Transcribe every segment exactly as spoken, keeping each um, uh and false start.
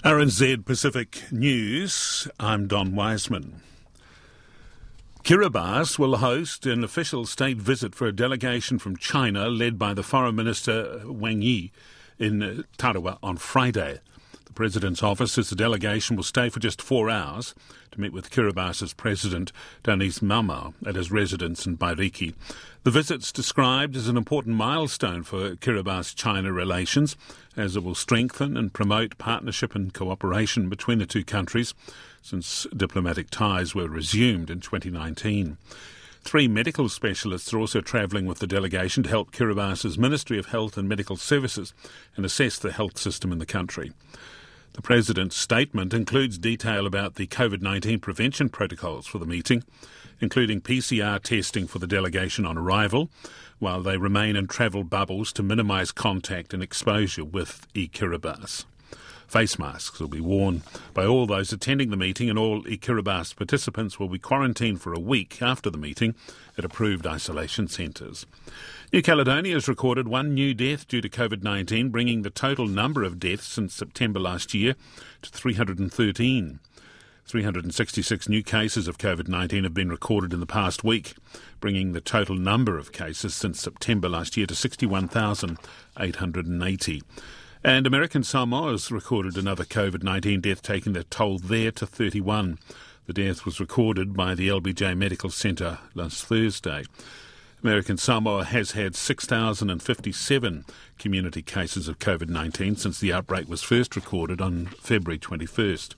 R N Z Pacific News, I'm Don Wiseman. Kiribati will host an official state visit for a delegation from China led by the Foreign Minister Wang Yi in Tarawa on Friday. The President's office says the delegation will stay for just four hours to meet with Kiribati's President Denis Mamau at his residence in Bairiki. The visit's described as an important milestone for Kiribati-China relations, as it will strengthen and promote partnership and cooperation between the two countries since diplomatic ties were resumed in twenty nineteen. Three medical specialists are also travelling with the delegation to help Kiribati's Ministry of Health and Medical Services and assess the health system in the country. The President's statement includes detail about the COVID nineteen prevention protocols for the meeting, including P C R testing for the delegation on arrival, while they remain in travel bubbles to minimise contact and exposure with e-Kiribati. Face masks will be worn by all those attending the meeting, and all e-Kiribati participants will be quarantined for a week after the meeting at approved isolation centres. New Caledonia has recorded one new death due to COVID nineteen, bringing the total number of deaths since September last year to three hundred thirteen. three hundred sixty-six new cases of COVID nineteen have been recorded in the past week, bringing the total number of cases since September last year to sixty-one thousand eight hundred eighty. And American Samoa has recorded another COVID nineteen death, taking their toll there to thirty-one. The death was recorded by the L B J Medical Centre last Thursday. American Samoa has had six thousand fifty-seven community cases of COVID nineteen since the outbreak was first recorded on February twenty-first.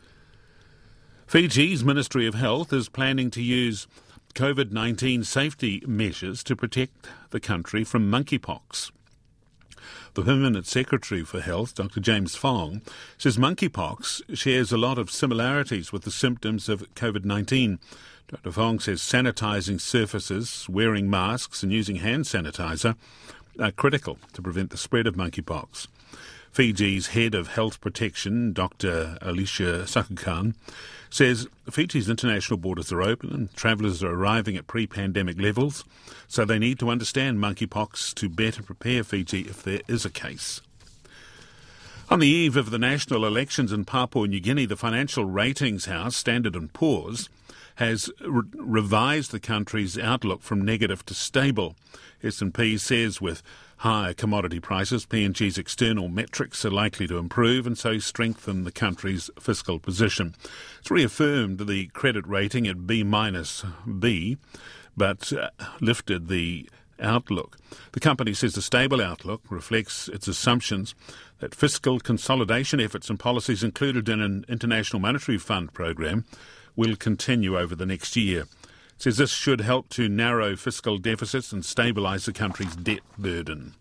Fiji's Ministry of Health is planning to use COVID nineteen safety measures to protect the country from monkeypox. The Permanent Secretary for Health, Doctor James Fong, says monkeypox shares a lot of similarities with the symptoms of COVID nineteen. Doctor Fong says sanitising surfaces, wearing masks and using hand sanitizer are critical to prevent the spread of monkeypox. Fiji's Head of Health Protection, Doctor Alicia Sakukan, says Fiji's international borders are open and travellers are arriving at pre-pandemic levels, so they need to understand monkeypox to better prepare Fiji if there is a case. On the eve of the national elections in Papua New Guinea, the financial ratings house Standard and Poor's has re- revised the country's outlook from negative to stable. S and P says with higher commodity prices, P and G's external metrics are likely to improve and so strengthen the country's fiscal position. It's reaffirmed the credit rating at B minus B, but uh, lifted the outlook. The company says the stable outlook reflects its assumptions that fiscal consolidation efforts and policies included in an International Monetary Fund program will continue over the next year. It says this should help to narrow fiscal deficits and stabilise the country's debt burden.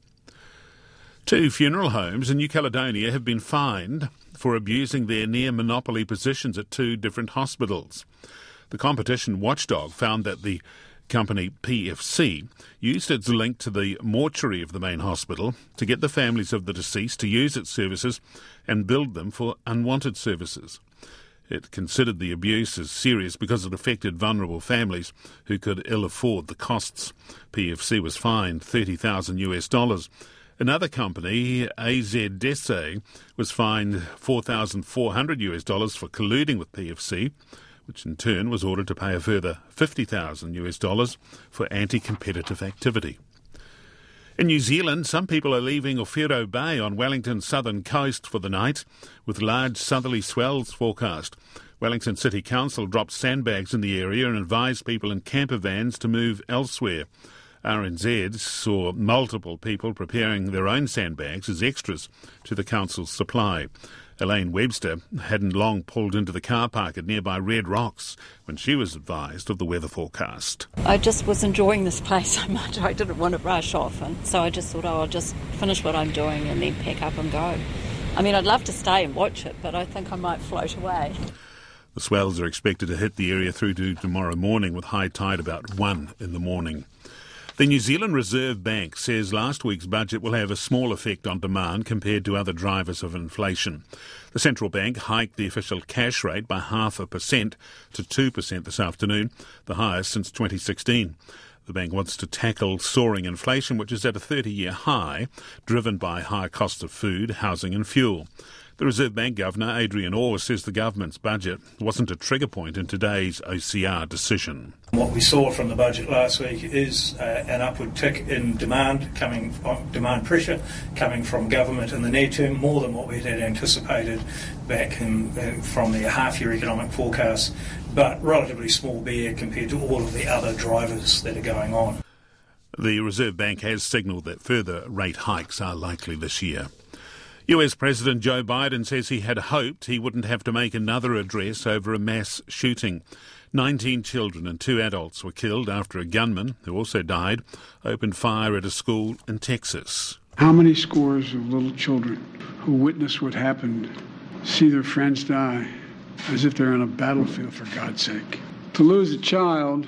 Two funeral homes in New Caledonia have been fined for abusing their near-monopoly positions at two different hospitals. The competition watchdog found that the company P F C used its link to the mortuary of the main hospital to get the families of the deceased to use its services and bill them for unwanted services. It considered the abuse as serious because it affected vulnerable families who could ill afford the costs. P F C was fined thirty thousand US dollars. Another company, A Z Dese, was fined four thousand four hundred US dollars for colluding with P F C, which in turn was ordered to pay a further fifty thousand US dollars for anti-competitive activity. In New Zealand, some people are leaving Ofiro Bay on Wellington's southern coast for the night, with large southerly swells forecast. Wellington City Council dropped sandbags in the area and advised people in camper vans to move elsewhere. R N Z saw multiple people preparing their own sandbags as extras to the council's supply. Elaine Webster hadn't long pulled into the car park at nearby Red Rocks when she was advised of the weather forecast. I just was enjoying this place so much, I didn't want to rush off, and so I just thought, oh, I'll just finish what I'm doing and then pack up and go. I mean, I'd love to stay and watch it, but I think I might float away. The swells are expected to hit the area through to tomorrow morning, with high tide about one in the morning. The New Zealand Reserve Bank says last week's budget will have a small effect on demand compared to other drivers of inflation. The central bank hiked the official cash rate by half a percent to two percent this afternoon, the highest since twenty sixteen. The bank wants to tackle soaring inflation, which is at a thirty-year high, driven by higher costs of food, housing and fuel. The Reserve Bank Governor, Adrian Orr, says the government's budget wasn't a trigger point in today's O C R decision. What we saw from the budget last week is uh, an upward tick in demand, coming on demand pressure coming from government in the near term, more than what we had anticipated back in, uh, from the half-year economic forecast, but relatively small beer compared to all of the other drivers that are going on. The Reserve Bank has signalled that further rate hikes are likely this year. U S President Joe Biden says he had hoped he wouldn't have to make another address over a mass shooting. Nineteen children and two adults were killed after a gunman, who also died, opened fire at a school in Texas. How many scores of little children who witness what happened see their friends die as if they're on a battlefield, for God's sake? To lose a child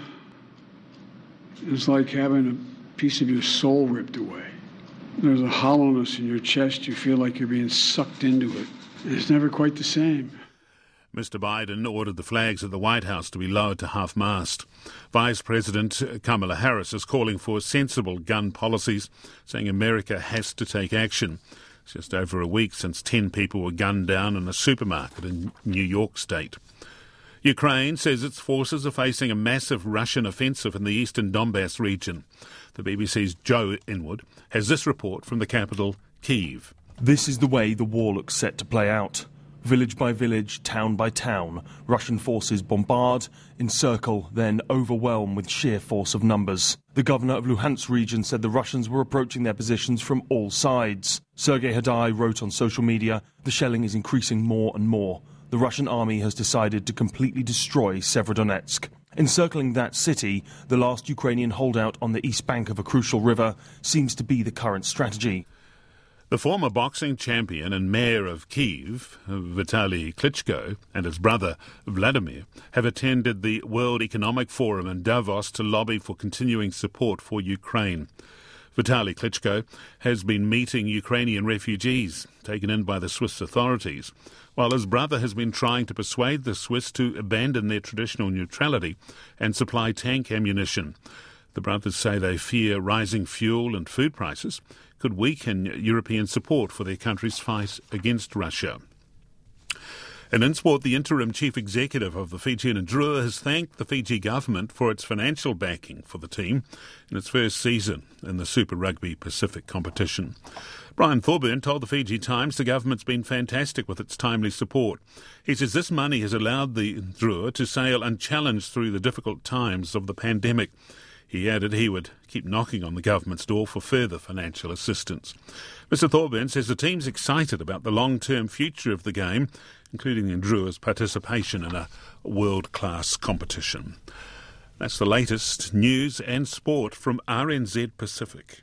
is like having a piece of your soul ripped away. There's a hollowness in your chest. You feel like you're being sucked into it. And it's never quite the same. Mister Biden ordered the flags at the White House to be lowered to half-mast. Vice President Kamala Harris is calling for sensible gun policies, saying America has to take action. It's just over a week since ten people were gunned down in a supermarket in New York State. Ukraine says its forces are facing a massive Russian offensive in the eastern Donbass region. The B B C's Joe Inwood has this report from the capital, Kyiv. This is the way the war looks set to play out. Village by village, town by town, Russian forces bombard, encircle, then overwhelm with sheer force of numbers. The governor of Luhansk region said the Russians were approaching their positions from all sides. Sergei Hadai wrote on social media, "The shelling is increasing more and more. The Russian army has decided to completely destroy Severodonetsk." Encircling that city, the last Ukrainian holdout on the east bank of a crucial river, seems to be the current strategy. The former boxing champion and mayor of Kyiv, Vitaly Klitschko, and his brother Vladimir have attended the World Economic Forum in Davos to lobby for continuing support for Ukraine. Vitaly Klitschko has been meeting Ukrainian refugees taken in by the Swiss authorities, while his brother has been trying to persuade the Swiss to abandon their traditional neutrality and supply tank ammunition. The brothers say they fear rising fuel and food prices could weaken European support for their country's fight against Russia. And in sport, the interim chief executive of the Fijian Drua has thanked the Fiji government for its financial backing for the team in its first season in the Super Rugby Pacific competition. Brian Thorburn told the Fiji Times the government's been fantastic with its timely support. He says this money has allowed the Drua to sail unchallenged through the difficult times of the pandemic. He added he would keep knocking on the government's door for further financial assistance. Mister Thorburn says the team's excited about the long-term future of the game, including the Drua's participation in a world-class competition. That's the latest news and sport from R N Z Pacific.